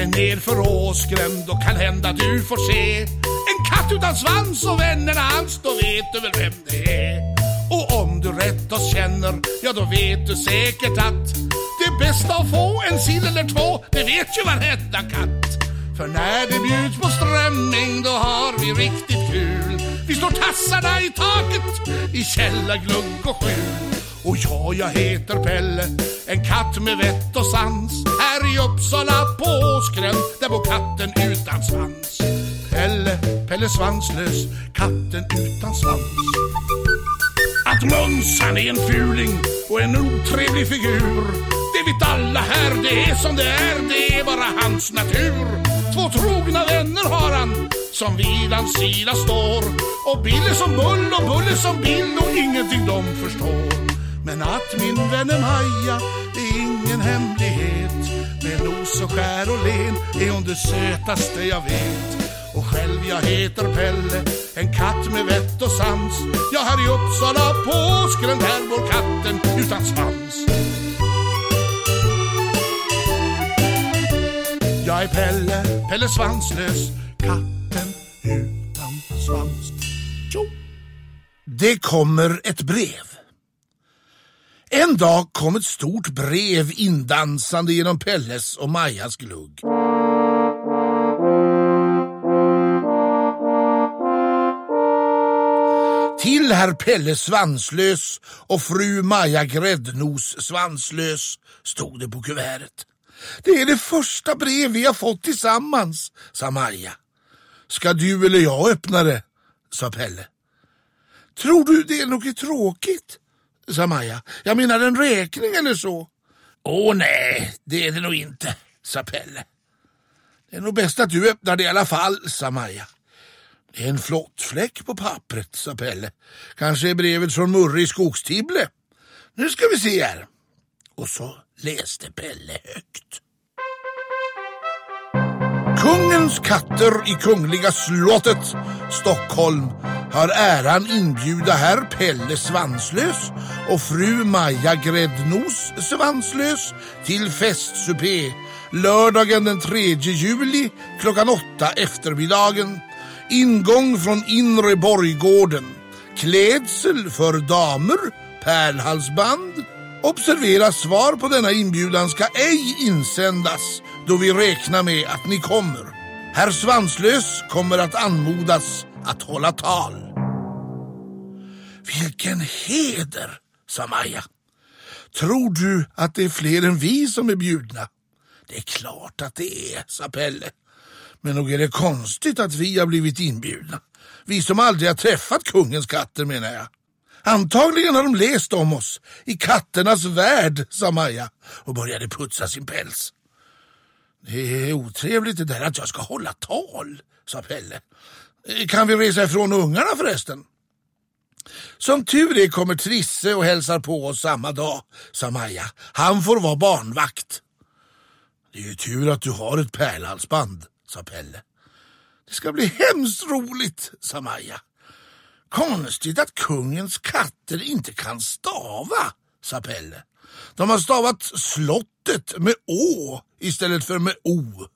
dig ner för åskren, då kan hända du får se en katt utan svans och vännerna hans, då vet du väl vem det är. Och om du rätt oss känner, ja då vet du säkert att det är bäst att få en sill eller två, det vet ju varenda katt. För när det bjuds på strömming, då har vi riktigt kul. Vi slår tassarna i taket i källarglugg och skjul. Och jag heter Pelle, en katt med vett och sans. Här i Uppsala på Åskren, där bor katten utan svans. Pelle svanslös, katten utan svans. Att Måns han är en fuling och en otrevlig figur, det vet alla här, det är som det är bara hans natur. 2 trogna vänner har han, som vid hans sida står, och Bill är som Bull och Bull är som Bill, och ingenting de förstår. Men att min vän är Maja, det är ingen hemlighet. Med nos och skär och len är hon det sötaste jag vet. Och själv jag heter Pelle, en katt med vett och sans. Jag här i Uppsala på Åskren, där bor katten utan svans. Jag är Pelle svanslös, katten utan svans. Jo. Det kommer ett brev. En dag kom ett stort brev indansande genom Pelles och Majas glugg. Till herr Pelle Svanslös och fru Maja Gräddnos Svanslös, stod det på kuvertet. Det är det första brev vi har fått tillsammans, sa Maja. Ska du eller jag öppna det, sa Pelle. Tror du det är något tråkigt, sa Maja. Jag menar en räkning eller så. Nej, det är det nog inte, sa Pelle. Det är nog bäst att du öppnar det i alla fall, sa Maja. Det är en flottfläck på pappret, sa Pelle. Kanske är brevet från Murre i Skogstibble. Nu ska vi se här. Och så läste Pelle högt. Kungens katter i Kungliga slottet, Stockholm, har äran inbjuda herr Pelle Svanslös och fru Maja Gräddnos Svanslös till festsupé lördagen den 3 juli klockan 8 eftermiddagen. Ingång från inre borggården. Klädsel för damer, pärlhalsband. Observera, svar på denna inbjudan ska ej insändas, då vi räknar med att ni kommer. Herr Svanslös kommer att anmodas att hålla tal. Vilken heder, sa Maja. Tror du att det är fler än vi som är bjudna? Det är klart att det är, sa Pelle. Men nog är det konstigt att vi har blivit inbjudna. Vi som aldrig har träffat kungens katter, menar jag. Antagligen har de läst om oss i katternas värld, sa Maja och började putsa sin päls. Det är otrevligt det där att jag ska hålla tal, sa Pelle. Kan vi resa ifrån ungarna förresten? Som tur är kommer Trisse och hälsar på oss samma dag, sa Maja. Han får vara barnvakt. Det är ju tur att du har ett pärlhalsband, sa Pelle. Det ska bli hemskt roligt, sa Maja. Konstigt att kungens katter inte kan stava, sa Pelle. De har stavat slottet med å istället för med o.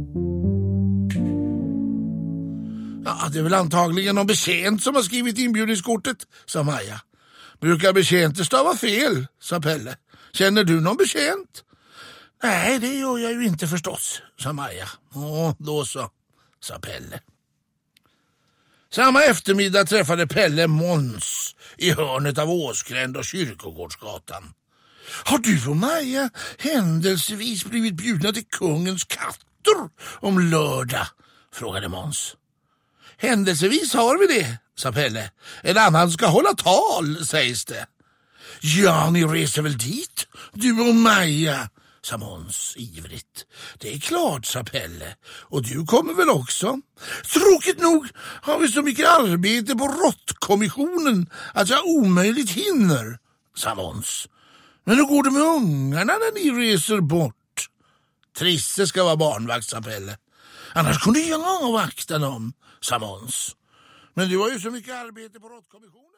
Ja, det är väl antagligen någon betjänt som har skrivit inbjudningskortet, sa Maja. Brukar betjänter stava fel, sa Pelle. Känner du någon betjänt? Nej, det gör jag ju inte förstås, sa Maja. Då så, sa Pelle. Samma eftermiddag träffade Pelle Måns i hörnet av Åskränd och Kyrkogårdsgatan. Har du och Maja händelsevis blivit bjudna till kungens katter om lördag? Frågade Måns. Händelsevis har vi det, sa Pelle. En annan ska hålla tal, sägs det. Ja, ni reser väl dit, du och Maja, sa Måns ivrigt. Det är klart, sa Pelle. Och du kommer väl också? Tråkigt nog har vi så mycket arbete på råttkommissionen att jag omöjligt hinner, sa Måns. Men hur går det med ungarna när ni reser bort? Trisse ska vara barnvakt, sa Pelle. Annars kunde jag vakta dem, sa Måns. Men du har ju så mycket arbete på råttkommissionen.